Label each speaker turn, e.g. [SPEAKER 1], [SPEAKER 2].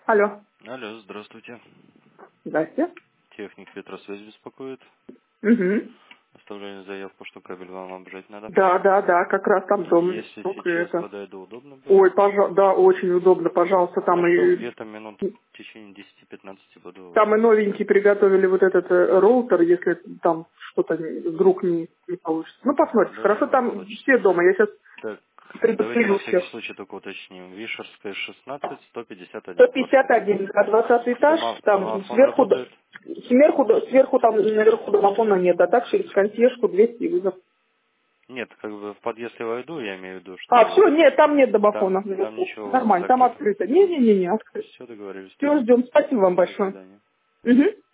[SPEAKER 1] Алло.
[SPEAKER 2] Алло, здравствуйте.
[SPEAKER 1] Здрасте.
[SPEAKER 2] Техник Ветросвязь беспокоит.
[SPEAKER 1] Угу.
[SPEAKER 2] Оставляю заявку, что кабель вам обжать надо.
[SPEAKER 1] Да, как раз там дом.
[SPEAKER 2] Если
[SPEAKER 1] Только
[SPEAKER 2] сейчас
[SPEAKER 1] это.
[SPEAKER 2] подойду, удобно будет?
[SPEAKER 1] Ой, да, очень удобно, пожалуйста,
[SPEAKER 2] Хорошо, где-то минут в течение 10-15 буду у вас.
[SPEAKER 1] там и новенький приготовили вот этот роутер, если там что-то вдруг не получится. Ну, посмотрите,
[SPEAKER 2] Да,
[SPEAKER 1] хорошо,
[SPEAKER 2] не
[SPEAKER 1] там
[SPEAKER 2] получится.
[SPEAKER 1] все дома, я сейчас
[SPEAKER 2] Так, давайте на
[SPEAKER 1] предупрежу
[SPEAKER 2] всякий
[SPEAKER 1] всех.
[SPEAKER 2] случай только уточним. Вишерская, 16, 151 квартира.
[SPEAKER 1] 151, а 20 этаж, там
[SPEAKER 2] Домофон работает?
[SPEAKER 1] сверху там наверху домофона нет, а так через консьержку 200 и вызов.
[SPEAKER 2] Нет, как бы в подъезд я войду, я имею в виду,
[SPEAKER 1] А,
[SPEAKER 2] что
[SPEAKER 1] все, нет, там нет домофона
[SPEAKER 2] там
[SPEAKER 1] наверху.
[SPEAKER 2] ничего у вас не
[SPEAKER 1] Нормально, там
[SPEAKER 2] закрыто.
[SPEAKER 1] открыто. Не, открыто.
[SPEAKER 2] Все, договорились
[SPEAKER 1] Все,
[SPEAKER 2] тогда.
[SPEAKER 1] ждем. Спасибо вам
[SPEAKER 2] До
[SPEAKER 1] большое.
[SPEAKER 2] свидания.
[SPEAKER 1] Угу.